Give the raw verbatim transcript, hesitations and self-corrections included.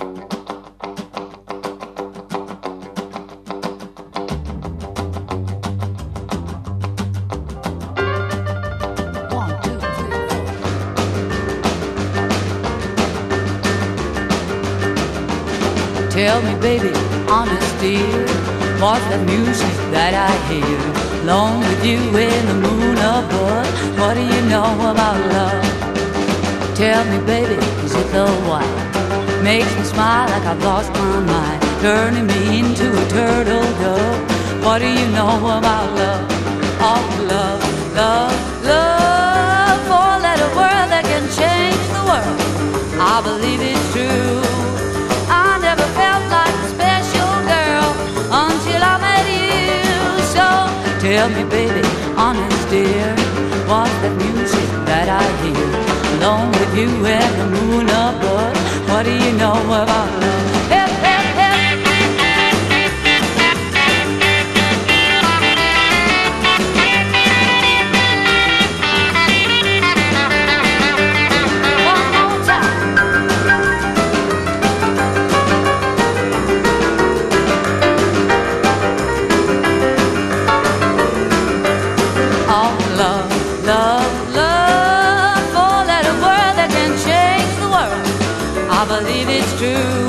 Tell me, baby, honest dear, what's that music that I hear? Alone with you in the moon above, what do you know about love? Tell me, baby, is it the wine? Makes me smile like I've lost my mind, turning me into a turtle dove. What do you know about love? Oh, love, love, love, four-letter word that can change the world. I believe it's true. I never felt like a special girl until I met you. So tell me, baby, honest dear, what's that music that I hear? Alone with you and the moon above, what do you know about love? Hip, hip, hip. One more time. Love, love, love, four-letter word that can change the world. I believe it's true.